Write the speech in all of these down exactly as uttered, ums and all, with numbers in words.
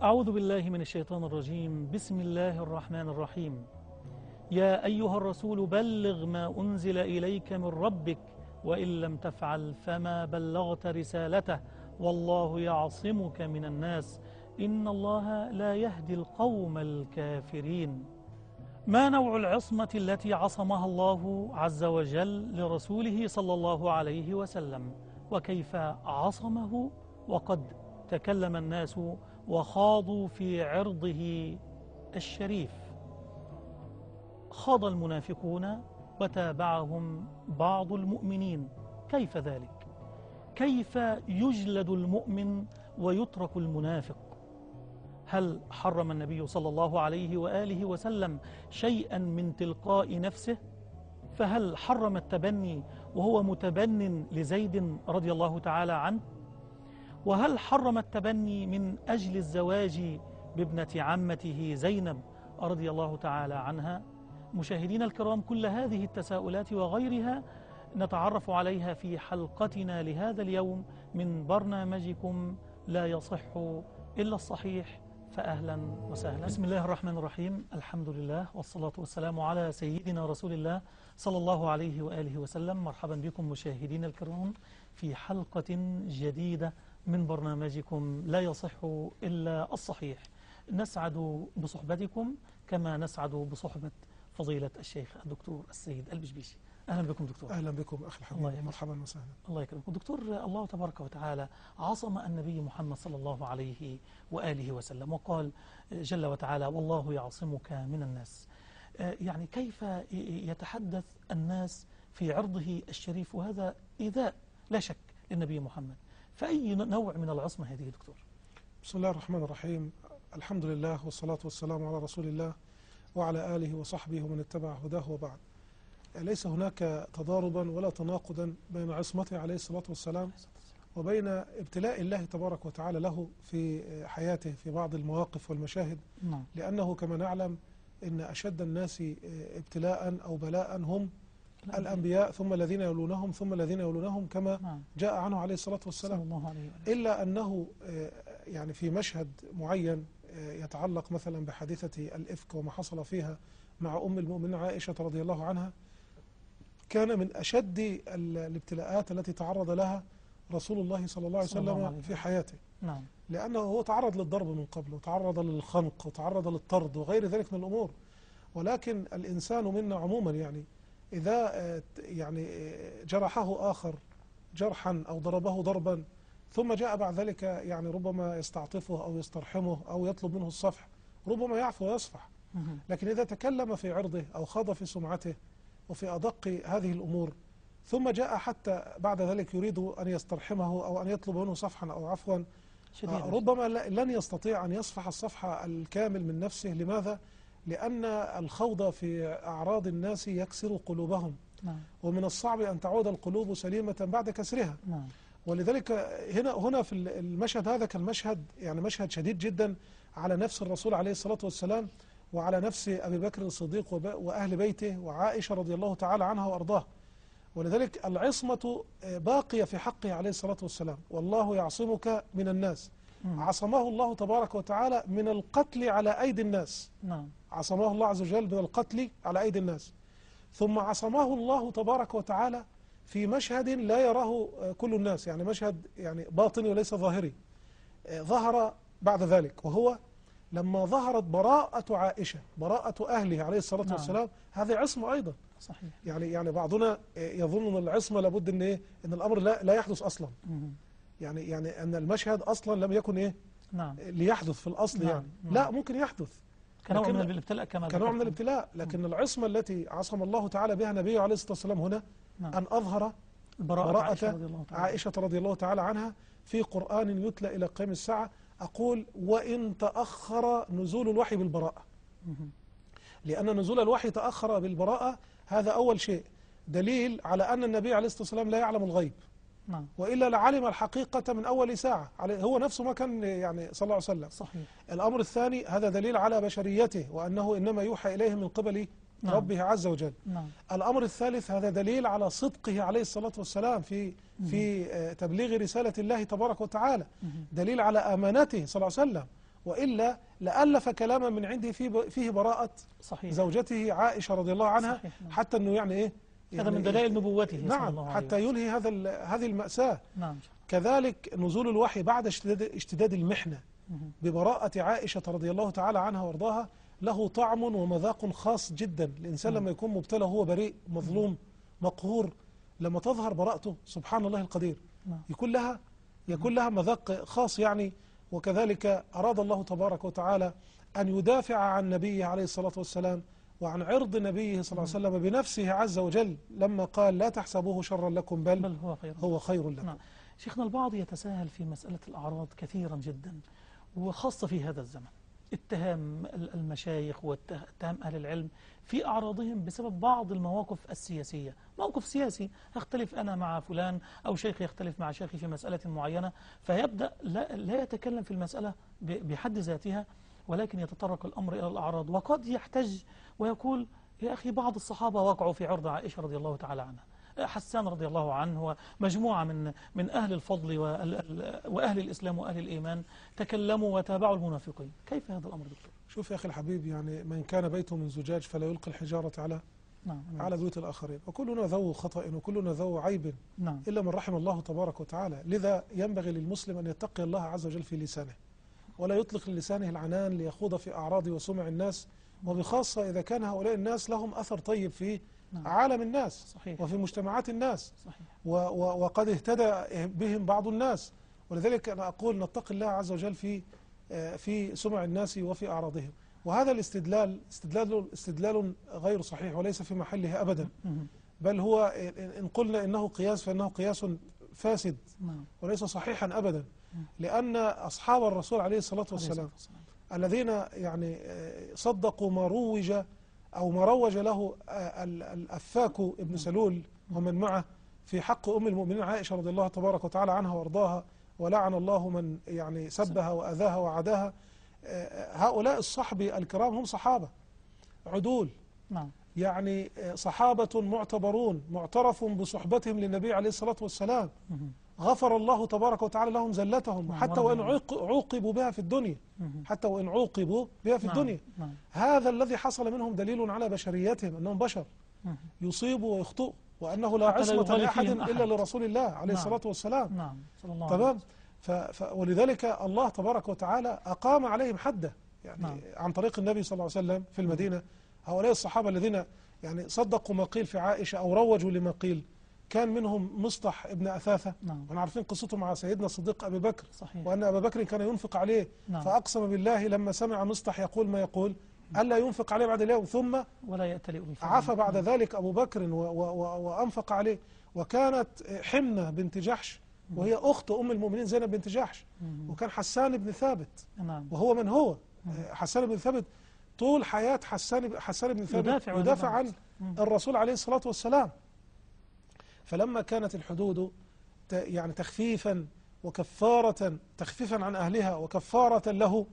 أعوذ بالله من الشيطان الرجيم. بسم الله الرحمن الرحيم. يا أيها الرسول بلغ ما أنزل إليك من ربك وإن لم تفعل فما بلغت رسالته والله يعصمك من الناس إن الله لا يهدي القوم الكافرين. ما نوع العصمة التي عصمها الله عز وجل لرسوله صلى الله عليه وسلم، وكيف عصمه وقد تكلم الناس وخاضوا في عرضه الشريف؟ خاض المنافقون وتابعهم بعض المؤمنين. كيف ذلك؟ كيف يجلد المؤمن ويترك المنافق؟ هل حرم النبي صلى الله عليه وآله وسلم شيئا من تلقاء نفسه؟ فهل حرم التبني وهو متبن لزيد رضي الله تعالى عنه؟ وهل حرم التبني من أجل الزواج بابنة عمته زينب رضي الله تعالى عنها؟ مشاهدينا الكرام، كل هذه التساؤلات وغيرها نتعرف عليها في حلقتنا لهذا اليوم من برنامجكم لا يصح إلا الصحيح، فأهلا وسهلا. بسم الله الرحمن الرحيم. الحمد لله والصلاة والسلام على سيدنا رسول الله صلى الله عليه وآله وسلم. مرحبا بكم مشاهدينا الكرام في حلقة جديدة من برنامجكم لا يصح إلا الصحيح. نسعد بصحبتكم كما نسعد بصحبة فضيلة الشيخ الدكتور السيد البشبيشي. أهلا بكم دكتور. أهلا بكم أخي الحبيب، مرحبا وسهلا. الله يكرمكم دكتور. الله تبارك وتعالى عصم النبي محمد صلى الله عليه وآله وسلم وقال جل وتعالى والله يعصمك من الناس. يعني كيف يتحدث الناس في عرضه الشريف، وهذا إيذاء لا شك للنبي محمد؟ فأي نوع من العصمة هذه دكتور؟ بسم الله الرحمن الرحيم. الحمد لله والصلاة والسلام على رسول الله وعلى آله وصحبه ومن اتبع هداه وبعد. ليس هناك تضاربا ولا تناقضا بين عصمته عليه الصلاة والسلام وبين ابتلاء الله تبارك وتعالى له في حياته في بعض المواقف والمشاهد. نعم. لأنه كما نعلم إن أشد الناس ابتلاء أو بلاء هم الأنبياء ثم الذين يلونهم ثم الذين يلونهم كما نعم. جاء عنه عليه الصلاة والسلام. الله عليه وسلم. إلا أنه يعني في مشهد معين يتعلق مثلا بحادثة الإفك وما حصل فيها مع أم المؤمنين عائشة رضي الله عنها، كان من أشد الابتلاءات التي تعرض لها رسول الله صلى الله عليه وسلم في حياته. نعم. لأنه هو تعرض للضرب من قبل وتعرض للخنق وتعرض للطرد وغير ذلك من الأمور. ولكن الإنسان منا عموما يعني إذا يعني جرحه آخر جرحا أو ضربه ضربا ثم جاء بعد ذلك يعني ربما يستعطفه أو يسترحمه أو يطلب منه الصفح، ربما يعفو ويصفح. لكن إذا تكلم في عرضه أو خاض في سمعته وفي أدق هذه الأمور ثم جاء حتى بعد ذلك يريد أن يسترحمه أو أن يطلب منه صفحا أو عفوا، ربما لن يستطيع أن يصفح الصفح الكامل من نفسه. لماذا؟ لأن الخوض في أعراض الناس يكسر قلوبهم. نعم. ومن الصعب أن تعود القلوب سليمة بعد كسرها. نعم. ولذلك هنا هنا في المشهد هذا كان مشهد يعني مشهد شديد جدا على نفس الرسول عليه الصلاة والسلام وعلى نفس أبي بكر الصديق وأهل بيته وعائشة رضي الله تعالى عنها وأرضاه. ولذلك العصمة باقية في حقه عليه الصلاة والسلام. والله يعصمك من الناس. م. عصمه الله تبارك وتعالى من القتل على أيدي الناس. نعم. عصمه الله عز وجل من القتل على أيدي الناس. ثم عصمه الله تبارك وتعالى في مشهد لا يراه كل الناس، يعني مشهد يعني باطني وليس ظاهري، ظهر بعد ذلك، وهو لما ظهرت براءة عائشة، براءة أهله عليه الصلاة نعم. والسلام. هذه عصمة أيضا. صحيح. يعني يعني بعضنا يظن أن العصمة لابد أن إيه؟ أن الأمر لا لا يحدث أصلا. مم. يعني يعني أن المشهد أصلا لم يكن إيه؟ نعم. ليحدث في الأصل. نعم. يعني نعم. لا، ممكن يحدث كنوع من الابتلاء كما كنوع من الابتلاء. لكن العصمة التي عصم الله تعالى بها نبيه عليه الصلاة والسلام هنا نعم. أن أظهر براءة, براءة عائشة, رضي الله تعالى. عائشة رضي الله تعالى عنها في قرآن يتلى إلى قيام الساعة. أقول وإن تأخر نزول الوحي بالبراءة، لأن نزول الوحي تأخر بالبراءة. هذا أول شيء دليل على أن النبي عليه الصلاة والسلام لا يعلم الغيب. نعم. وإلا لعلم الحقيقة من أول ساعة. هو نفسه ما كان يعني صلى الله عليه وسلم. صحيح. الأمر الثاني هذا دليل على بشريته وأنه إنما يوحى إليه من قبل نعم. ربه عز وجل. نعم. الأمر الثالث هذا دليل على صدقه عليه الصلاة والسلام في مم. في تبليغ رسالة الله تبارك وتعالى. مم. دليل على أمانته صلى الله عليه وسلم وإلا لألف كلاما من عنده فيه فيه براءة صحيح. زوجته عائشة رضي الله عنها. صحيح. نعم. حتى أنه يعني إيه هذا يعني من دلائل نبوته صلى نعم الله عليه حتى وسلم. ينهي هذا هذه المأساة. نعم. كذلك نزول الوحي بعد اشتداد, اشتداد المحنة ببراءة عائشة رضي الله تعالى عنها وارضاها له طعم ومذاق خاص جدا. الإنسان لما يكون مبتلى وهو بريء مظلوم مقهور، لما تظهر براءته سبحان الله القدير يكون لها يكون لها مذاق خاص يعني. وكذلك أراد الله تبارك وتعالى أن يدافع عن نبيه عليه الصلاة والسلام وعن عرض نبيه صلى الله عليه وسلم بنفسه عز وجل لما قال لا تحسبوه شرا لكم بل, بل هو خير, هو خير لكم. نعم. شيخنا البعض يتساهل في مسألة الأعراض كثيرا جدا، وخاصة في هذا الزمن اتهام المشايخ واتهام أهل العلم في أعراضهم بسبب بعض المواقف السياسية. موقف سياسي أختلف أنا مع فلان أو شيخ يختلف مع شيخي في مسألة معينة، فيبدأ لا, لا يتكلم في المسألة بحد ذاتها، ولكن يتطرق الأمر إلى الأعراض، وقد يحتج ويقول يا أخي بعض الصحابة وقعوا في عرض عائشة رضي الله تعالى عنها، حسان رضي الله عنه ومجموعة من من أهل الفضل وأهل الإسلام وأهل الإيمان تكلموا وتابعوا المنافقين. كيف هذا الأمر دكتور؟ شوف يا أخي الحبيب، يعني من كان بيته من زجاج فلا يلقي الحجارة على نعم. على بيوت الآخرين، وكلنا ذو خطأ وكلنا ذو عيب نعم. إلا من رحم الله تبارك وتعالى. لذا ينبغي للمسلم أن يتقي الله عز وجل في لسانه، ولا يطلق لسانه العنان ليخوض في أعراض وسمع الناس، وبخاصة إذا كان هؤلاء الناس لهم أثر طيب في نعم. عالم الناس صحيح. وفي مجتمعات الناس صحيح. و و وقد اهتدى بهم بعض الناس. ولذلك أنا أقول نتقي الله عز وجل في في سمع الناس وفي أعراضهم. وهذا الاستدلال استدلال استدلال غير صحيح وليس في محله أبدا، بل هو إن قلنا إنه قياس فإنه قياس فاسد وليس صحيحا أبدا، لأن أصحاب الرسول عليه الصلاة والسلام الذين يعني صدقوا ما روج أو ما روج له الأفاك ابن سلول ومن معه في حق أم المؤمنين عائشة رضي الله تبارك وتعالى عنها وارضاها، ولعن الله من يعني سبها وأذاها وعداها. هؤلاء الصحبة الكرام هم صحابة عدول، نعم. يعني صحابة معتبرون معترف بصحبتهم للنبي عليه الصلاة والسلام، غفر الله تبارك وتعالى لهم زلتهم حتى وإن عوقبوا بها في الدنيا، حتى وإن عوقبوا بها في الدنيا. هذا الذي حصل منهم دليل على بشريتهم، أنهم بشر يصيبوا ويخطئوا، وأنه لا عصمة لأحد إلا لرسول الله عليه الصلاة والسلام. نعم. تمام. ولذلك الله تبارك وتعالى أقام عليهم حده يعني نعم. عن طريق النبي صلى الله عليه وسلم في المدينة. هؤلاء الصحابة الذين يعني صدقوا ما قيل في عائشة أو روجوا لما قيل، كان منهم مصطح ابن أثاثة، نعم. ونعرفين قصته مع سيدنا الصديق أبي بكر، صحيح. وأن أبا بكر كان ينفق عليه، نعم. فأقسم بالله لما سمع مصطح يقول ما يقول ألا ينفق عليه بعد اليوم، ثم ولا يأتلئ عفى بعد ذلك أبو بكر وأنفق عليه. وكانت حمنة بنت جحش وهي أخت أم المؤمنين زينب بنت جحش، وكان حسان بن ثابت، نعم. وهو من هو حسان بن ثابت طول حياة حسان حسان بن ثابت يدافع, يدافع عن الرسول عليه الصلاة والسلام. فلما كانت الحدود يعني تخفيفا وكفارة، تخفيفا عن أهلها وكفارة له،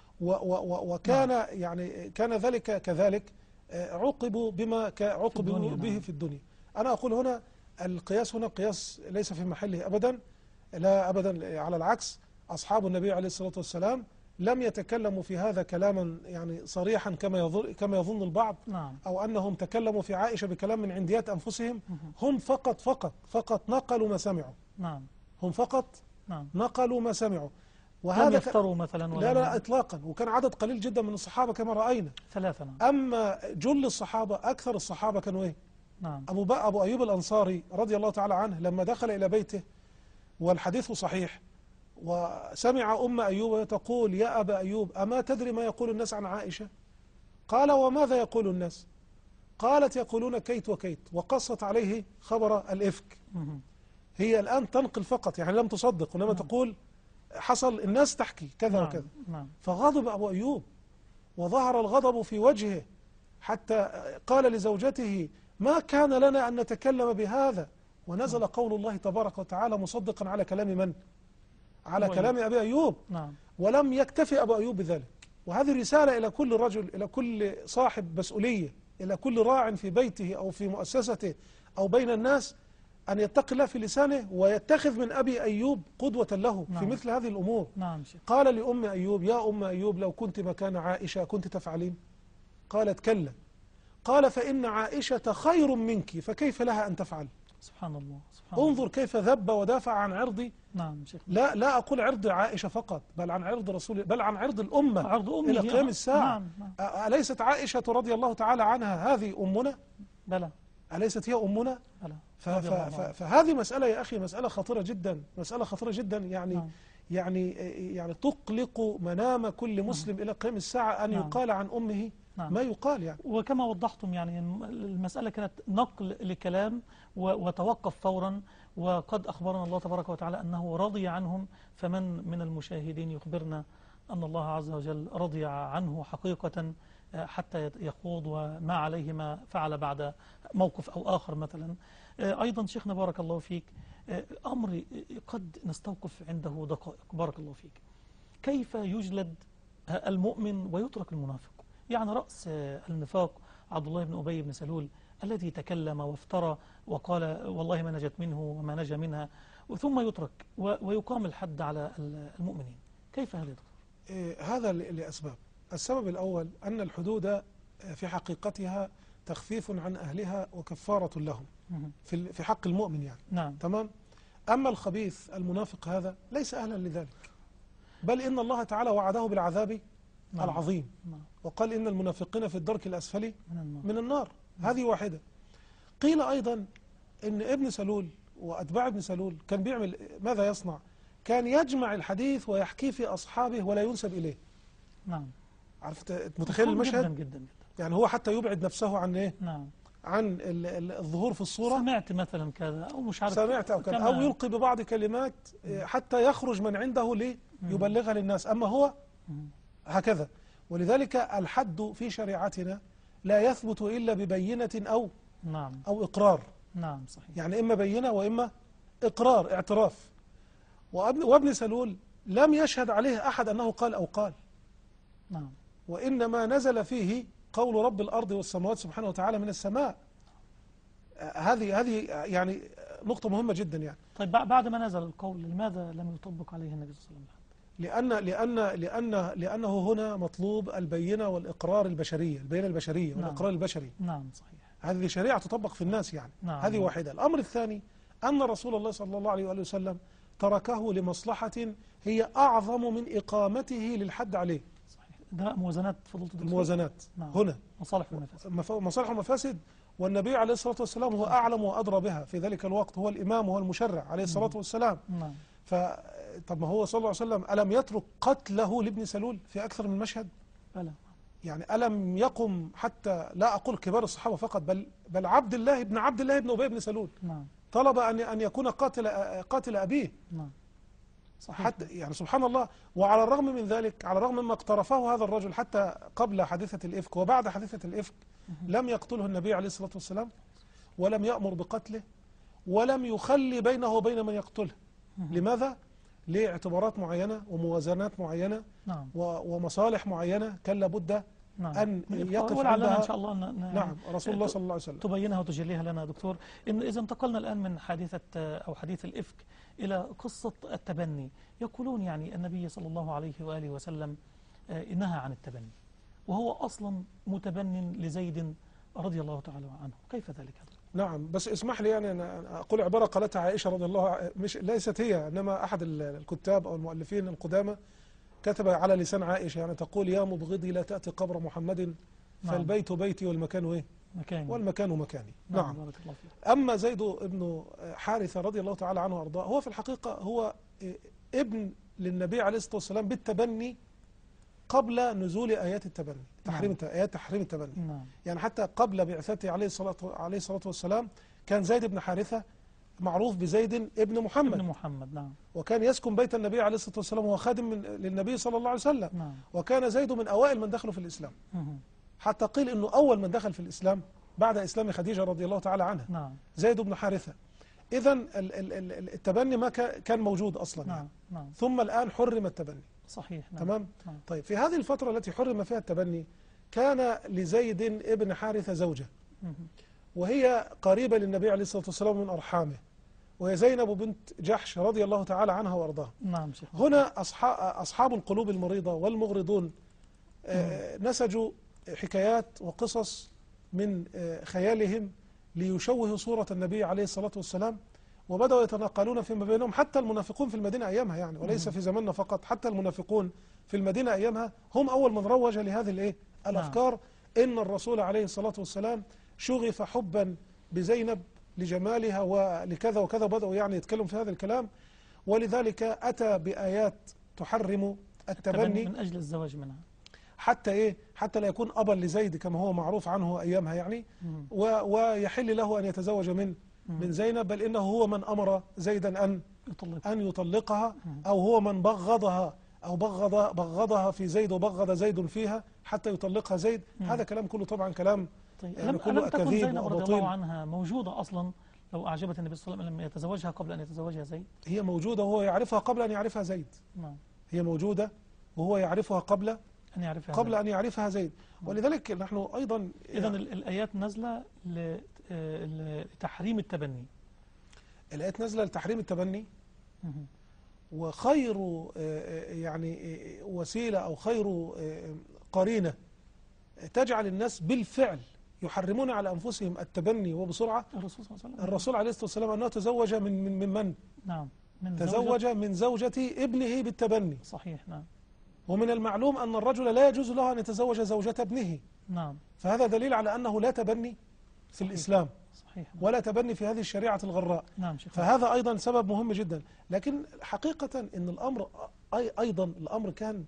وكان نعم. يعني كان ذلك كذلك عوقبوا بما عوقبوا به نعم. في الدنيا. أنا أقول هنا القياس هنا قياس ليس في محله أبدا، لا أبدا، على العكس. أصحاب النبي عليه الصلاة والسلام لم يتكلموا في هذا كلاما يعني صريحا كما يظن كما يظن البعض، نعم. أو أنهم تكلموا في عائشة بكلام من عنديات أنفسهم. هم فقط فقط فقط نقلوا ما سمعوا، نعم. هم فقط نعم. نقلوا ما سمعوا، وهذا لم يفتروا مثلا لا لا إطلاقا. وكان عدد قليل جدا من الصحابة كما رأينا، ثلاثة. نعم. أما جل الصحابة أكثر الصحابة كانوا إيه؟ نعم. أبو بقى أبو أيوب الأنصاري رضي الله تعالى عنه لما دخل إلى بيته والحديث صحيح، وسمع أم أيوب تقول يا أبا أيوب أما تدري ما يقول الناس عن عائشة؟ قال وماذا يقول الناس؟ قالت يقولون كيت وكيت، وقصت عليه خبر الإفك. هي الآن تنقل فقط، يعني لم تصدق، وإنما تقول حصل الناس تحكي كذا وكذا. فغضب أبو أيوب وظهر الغضب في وجهه، حتى قال لزوجته ما كان لنا أن نتكلم بهذا، ونزل قول الله تبارك وتعالى مصدقا على كلام من؟ على كلام أبي أيوب. نعم. ولم يكتفي أبو أيوب بذلك. وهذه رسالة إلى كل رجل، إلى كل صاحب مسؤولية، إلى كل راع في بيته أو في مؤسسته أو بين الناس، أن يتقي الله في لسانه ويتخذ من أبي أيوب قدوة له نعم. في مثل هذه الأمور. نعم شيخ. قال لأم أيوب: يا أم أيوب لو كنت مكان عائشة كنت تفعلين؟ قالت: كلا. قال: فإن عائشة خير منك فكيف لها أن تفعل؟ سبحان الله سبحان الله. انظر كيف ذب ودافع عن عرض، نعم شيخ. لا لا أقول عرض عائشة فقط، بل عن عرض رسول بل عن عرض الأمة عرض أمه إلى قيام الساعة. نعم نعم. أليست عائشة رضي الله تعالى عنها هذه أمنا؟ بلى. أليست هي أمنا؟ بلى. ف- ف- ف- فهذه مسألة يا أخي، مسألة خطيرة جدا، مسألة خطيرة جدا يعني. نعم. يعني يعني تقلق منام كل مسلم إلى قيام الساعة أن نعم. يقال عن أمه نعم. ما يقال يعني. وكما وضحتم يعني المسألة كانت نقل لكلام وتوقف فورا، وقد أخبرنا الله تبارك وتعالى أنه رضي عنهم، فمن من المشاهدين يخبرنا أن الله عز وجل رضي عنه حقيقة حتى يخوض وما عليه ما فعل بعد موقف أو آخر مثلا. أيضا شيخنا بارك الله فيك، أمر قد نستوقف عنده دقائق بارك الله فيك. كيف يجلد المؤمن ويترك المنافق؟ يعني رأس النفاق عبد الله بن أبي بن سلول الذي تكلم وافترى وقال والله ما نجت منه وما نجا منها، ثم يترك ويقام الحد على المؤمنين. كيف هذا يا دكتور؟ إيه هذا لأسباب. السبب الأول أن الحدود في حقيقتها تخفيف عن أهلها وكفارة لهم في في حق المؤمن يعني. نعم. تمام. أما الخبيث المنافق هذا ليس أهلا لذلك، بل إن الله تعالى وعده بالعذاب نعم. العظيم نعم. وقال إن المنافقين في الدرك الأسفل من النار, من النار. نعم. هذه واحدة. قيل أيضا إن ابن سلول وأتباع ابن سلول كان بيعمل ماذا يصنع؟ كان يجمع الحديث ويحكيه في أصحابه ولا ينسب إليه. نعم. عرفت متخيل المشهد؟ جدا جدا جدا. يعني هو حتى يبعد نفسه عن إيه؟ نعم. عن الظهور في الصورة. سمعت مثلا كذا أو مش عارف سمعت أو كذا، أو يلقي ببعض كلمات حتى يخرج من عنده ليبلغها للناس، أما هو هكذا. ولذلك الحد في شريعتنا لا يثبت إلا ببينة أو نعم أو إقرار. نعم صحيح. يعني إما بينة وإما إقرار اعتراف. وابن, وابن سلول لم يشهد عليه أحد أنه قال أو قال. نعم. وإنما نزل فيه قول رب الأرض والسماوات سبحانه وتعالى من السماء. هذه هذه يعني نقطة مهمة جدا يعني. طيب بعد ما نزل القول لماذا لم يطبق عليه النبي صلى الله عليه وسلم؟ لأن لأن لأن لأنه هنا مطلوب البينة والإقرار البشرية، البينة البشرية نعم. والإقرار البشري. نعم صحيح. هذه شريعة تطبق في الناس يعني. نعم. هذه واحدة. الأمر الثاني أن رسول الله صلى الله عليه وآله وسلم تركه لمصلحة هي أعظم من إقامته للحد عليه. صحيح. ده موازنات فضيلة الدكتور. الموازنات. نعم. هنا مصالح ومفاسد. مصالح ومفاسد. والنبي عليه الصلاة والسلام هو أعلم وأدرى بها في ذلك الوقت، هو الإمام وهو المشرع عليه الصلاة والسلام. نعم. ف طب ما هو صلى الله عليه وسلم ألم يترك قتله لابن سلول في أكثر من مشهد؟ بلى. يعني ألم يقم حتى لا أقول كبار الصحابة فقط، بل بل عبد الله ابن عبد الله ابن أبي بن سلول نعم. طلب أن أن يكون قاتل قاتل أبيه. نعم. صحيح. حتى يعني سبحان الله. وعلى الرغم من ذلك، على الرغم مما اقترفه هذا الرجل حتى قبل حادثة الإفك وبعد حادثة الإفك، لم يقتله النبي عليه الصلاة والسلام، ولم يأمر بقتله، ولم يخلي بينه وبين من يقتله. لماذا؟ لاعتبارات معينة وموازنات معينة. نعم. ومصالح معينة كان لابد نعم. أن يقف عندها عندها إن شاء الله ن... نعم رسول الله صلى الله عليه وسلم تبينها وتجليها لنا دكتور. إن إذا انتقلنا الآن من حادثة أو حديث الإفك إلى قصة التبني، يقولون يعني النبي صلى الله عليه وآله وسلم نهى عن التبني، وهو أصلا متبن لزيد رضي الله تعالى عنه، كيف ذلك؟ نعم. بس اسمح لي يعني أنا أقول عبارة قالتها عائشة رضي الله عنها، مش ليست هي، إنما أحد الكتاب أو المؤلفين القدامى كتب على لسان عائشة، يعني تقول: يا مبغضي لا تأتي قبر محمد فالبيت بيتي والمكان إيه؟ مكاني. والمكان مكاني. نعم. نعم. بارك الله فيك. أما زيد ابن حارثة رضي الله تعالى عنه وأرضاه، هو في الحقيقة هو ابن للنبي عليه الصلاة والسلام بالتبني قبل نزول آيات التبني، تحريم نعم. آيات تحريم التبني. نعم. يعني حتى قبل بعثته عليه الصلاة عليه الصلاة والسلام كان زيد بن حارثة معروف بزيد ابن محمد. ابن محمد نعم. وكان يسكن بيت النبي عليه الصلاة والسلام وهو خادم من للنبي صلى الله عليه وسلم. نعم. وكان زيد من أوائل من دخلوا في الإسلام. مه. حتى قيل إنه أول من دخل في الإسلام بعد إسلام خديجة رضي الله تعالى عنها. نعم. زيد بن حارثة. إذن التبني ما كان موجود أصلا. نعم. يعني. نعم. ثم الآن حرم التبني. صحيح. نعم. تمام. نعم. طيب في هذه الفترة التي حرم فيها التبني كان لزيد ابن حارثة زوجة، مه. وهي قريبة للنبي عليه الصلاة والسلام من أرحامه، وهي زينب بنت جحش رضي الله تعالى عنها وأرضاها. نعم شيخ. هنا أصحاب, أصحاب القلوب المريضة والمغرضون آه نسجوا حكايات وقصص من آه خيالهم ليشوهوا صورة النبي عليه الصلاة والسلام، وبدأوا يتناقلون فيما بينهم، حتى المنافقون في المدينة أيامها يعني، وليس في زماننا فقط، حتى المنافقون في المدينة أيامها هم أول من روج لهذه الإيه؟ الأفكار. إن الرسول عليه الصلاة والسلام شغف حبا بزينب لجمالها ولكذا وكذا، بدأوا يعني يتكلم في هذا الكلام، ولذلك أتى بآيات تحرم التبني من أجل الزواج منها، حتى إيه؟ حتى لا يكون أبا لزيد كما هو معروف عنه أيامها يعني، ويحل له أن يتزوج من من زينب، بل إنه هو من أمر زيدا أن أن يطلقها، أو هو من بغضها أو بغض بغضها في زيد وبغض زيد فيها حتى يطلقها زيد. هذا كلام كله طبعا كلام طيب. يعني لم, كله لم تكن أكاذيب زينب رضي وأباطيل. الله عنها موجودة أصلا لو أعجبت النبي صلى الله عليه وسلم لم يتزوجها قبل أن يتزوجها زيد؟ هي موجودة وهو يعرفها قبل أن يعرفها زيد. نعم. هي موجودة وهو يعرفها قبل أن يعرفها قبل زيد. أن يعرفها زيد. ولذلك نحن أيضا إذن الآيات نازلة لتحريم التبني. الآيات نازلة لتحريم التبني، وخير يعني وسيلة أو خير قرينة تجعل الناس بالفعل يحرمون على أنفسهم التبني وبسرعة الرسول صلى الله عليه وسلم الرسول عليه الصلاة والسلام أنه تزوج من من من, من؟ نعم من تزوج زوجة من زوجة ابنه بالتبني. صحيح. نعم. ومن المعلوم أن الرجل لا يجوز له أن يتزوج زوجة ابنه. نعم. فهذا دليل على أنه لا تبني في صحيح. الإسلام. صحيح. نعم. ولا تبني في هذه الشريعة الغراء. نعم شيخ. فهذا أيضا سبب مهم جدا. لكن حقيقة أن الأمر أيضا الأمر كان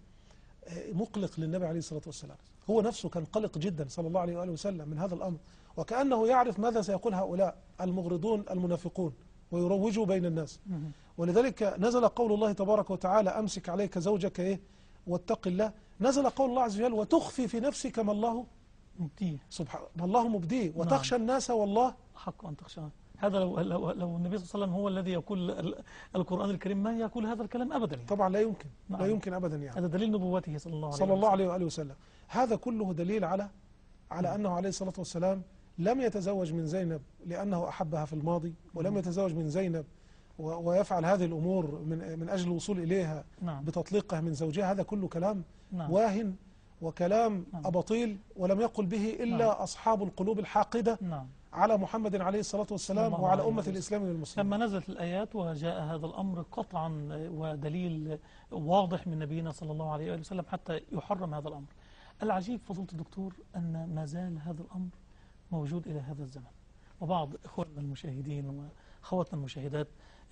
مقلق للنبي عليه الصلاة والسلام، هو نفسه كان قلق جدا صلى الله عليه وآله وسلم من هذا الأمر، وكأنه يعرف ماذا سيقول هؤلاء المغرضون المنافقون ويروجوا بين الناس. ولذلك نزل قول الله تبارك وتعالى أمسك عليك زوجك إيه واتق الله. نزل قول الله عز وجل وتخفي في نفسك ما الله مبديه سبحانه ما الله مبديه وتخشى نعم. الناس والله حق أن تخشى. هذا لو, لو, لو النبي صلى الله عليه وسلم هو الذي يقول القرآن الكريم ما يقول هذا الكلام أبدا يعني. طبعا لا يمكن. نعم. لا يمكن أبدا يعني. هذا دليل نبوته صلى الله عليه صلى الله عليه وآله وسلم. هذا كله دليل على على نعم. أنه عليه الصلاة والسلام لم يتزوج من زينب لأنه أحبها في الماضي، ولم يتزوج من زينب ويفعل هذه الأمور من من أجل الوصول إليها نعم. بتطليقها من زوجها. هذا كله كلام نعم. واهن وكلام نعم. أباطيل، ولم يقل به إلا نعم. أصحاب القلوب الحاقدة نعم. على محمد عليه الصلاة والسلام وعلى أمة الإسلام والمسلمين. لما نزلت الآيات وجاء هذا الأمر قطعا ودليل واضح من نبينا صلى الله عليه وسلم حتى يحرم هذا الأمر. العجيب فضيلة الدكتور أن ما زال هذا الأمر موجود إلى هذا الزمن، وبعض إخواننا المشاهدين وأخواتنا المشاهدات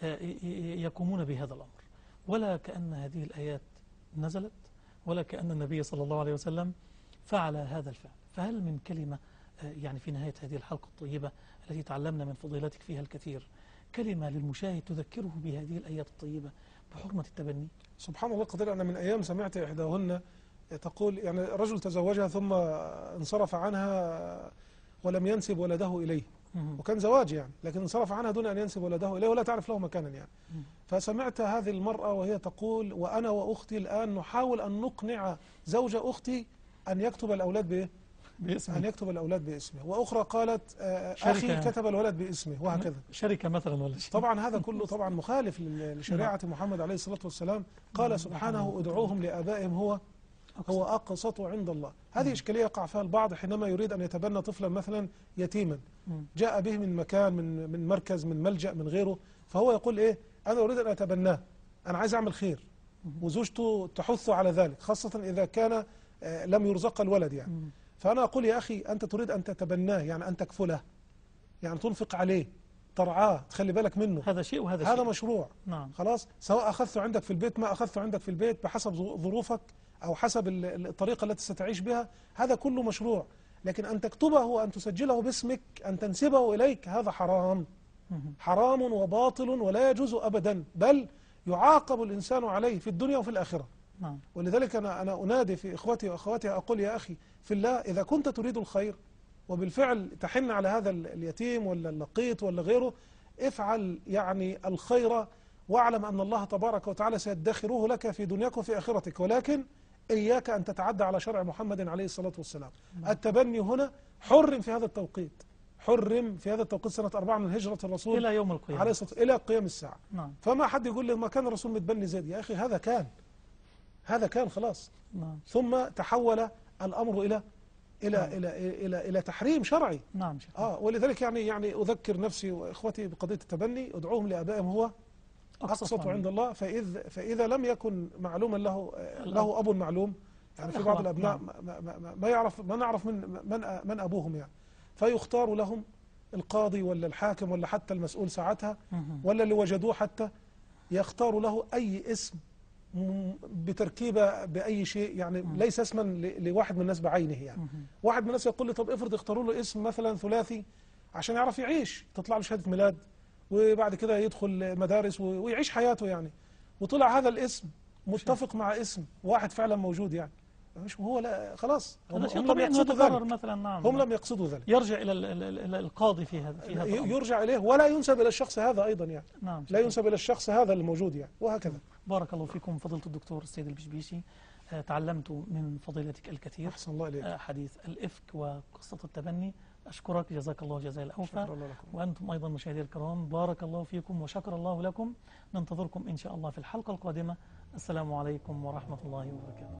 يقومون بهذا الأمر، ولا كأن هذه الآيات نزلت ولا كأن النبي صلى الله عليه وسلم فعل هذا الفعل. فهل من كلمة يعني في نهاية هذه الحلقة الطيبة التي تعلمنا من فضيلتك فيها الكثير، كلمة للمشاهد تذكره بهذه الآيات الطيبة بحرمة التبني؟ سبحان الله قدير. أنا من أيام سمعت إحداهن تقول يعني رجل تزوجها ثم انصرف عنها ولم ينسب ولده إليه، وكان زواج يعني، لكن انصرف عنها دون أن ينسب ولده إليه ولا تعرف له مكانا يعني. فسمعت هذه المرأة وهي تقول وأنا وأختي الآن نحاول أن نقنع زوج أختي أن يكتب الأولاد بإيه؟ باسمه. أن يكتب الأولاد باسمه. وأخرى قالت أخي كتب الولد باسمه، وهكذا. شركة مثلا ولا شيء. طبعا هذا كله طبعا مخالف لشريعة محمد عليه الصلاة والسلام. قال سبحانه ادعوهم لآبائهم هو هو أقسط عند الله. هذه إشكالية يقع فيها البعض حينما يريد أن يتبنى طفلا مثلا يتيما جاء به من مكان من من مركز من ملجأ من غيره، فهو يقول إيه أنا أريد أن أتبناه، أنا عايز أعمل خير، وزوجته تحث على ذلك، خاصة إذا كان لم يرزق الولد يعني. فأنا أقول يا أخي أنت تريد أن تتبناه، يعني أن تكفله، يعني تنفق عليه، ترعاه، تخلي بالك منه. هذا شيء وهذا هذا شيء. مشروع. نعم. خلاص، سواء أخذته عندك في البيت ما أخذته عندك في البيت بحسب ظروفك أو حسب الطريقة التي ستعيش بها، هذا كله مشروع. لكن أن تكتبه وأن تسجله باسمك، أن تنسبه إليك، هذا حرام. حرام وباطل ولا يجوز أبدا، بل يعاقب الإنسان عليه في الدنيا وفي الآخرة. نعم. ولذلك أنا أنا أنادي في إخوتي وأخواتي أقول يا أخي في الله، إذا كنت تريد الخير وبالفعل تحن على هذا اليتيم ولا اللقيط ولا غيره، افعل يعني الخير، واعلم أن الله تبارك وتعالى سيدخره لك في دنياك وفي آخرتك، ولكن إياك أن تتعدى على شرع محمد عليه الصلاة والسلام. التبني هنا حرم في هذا التوقيت، حرم في هذا التوقيت سنة أربعة من هجرة الرسول إلى يوم القيامة عليه الصلاة إلى قيام الساعة. نعم فما حد يقول لي ما كان الرسول متبني زيد، يا أخي هذا كان هذا كان خلاص. نعم ثم تحول الأمر إلى إلى نعم. إلى إلى إلى, إلى تحريم شرعي. نعم شيخ. آه ولذلك يعني يعني أذكر نفسي وإخوتي بقضية التبني، ادعوهم لآبائهم هو أقسط عند الله. فإذ فإذا لم يكن معلوما له له أب معلوم، يعني في بعض الأبناء نعم. ما, ما, ما, ما يعرف ما نعرف من من من أبوهم يعني، فيختار لهم القاضي ولا الحاكم ولا حتى المسؤول ساعتها مهم. ولا اللي وجدوه حتى، يختار له أي اسم م- بتركيبة بأي شيء يعني، مم. ليس اسما ل- لواحد من الناس بعينه يعني. مهم. واحد من الناس يقول لي طب افرض اختاروا له اسم مثلا ثلاثي عشان يعرف يعيش، تطلع له شهادة ميلاد وبعد كده يدخل مدارس و- ويعيش حياته يعني، وطلع هذا الاسم متفق مع اسم واحد فعلا موجود يعني، مش هو لا خلاص هم, هذا شيء هم لم طبيعي أنه يقصدوا يتكرر ذلك، مثلا. نعم هم نعم. لم يقصدوا ذلك. يرجع إلى ال- ال- ال- إلى القاضي في هذا في هذا الأمر. يرجع إليه ولا ينسب إلى الشخص هذا أيضا يعني، نعم لا ينسب إلى الشخص هذا الموجود يعني، وهكذا. بارك الله فيكم فضيلة الدكتور السيد البشبيشي. آه، تعلمت من فضيلتك الكثير، أحسن الله إليك. آه، حديث الإفك وقصة التبني. أشكرك جزاك الله جزاء الأوفى. شكرا الله لكم. وأنتم أيضا مشاهدي الكرام بارك الله فيكم وشكر الله لكم. ننتظركم إن شاء الله في الحلقة القادمة. السلام عليكم ورحمة الله وبركاته.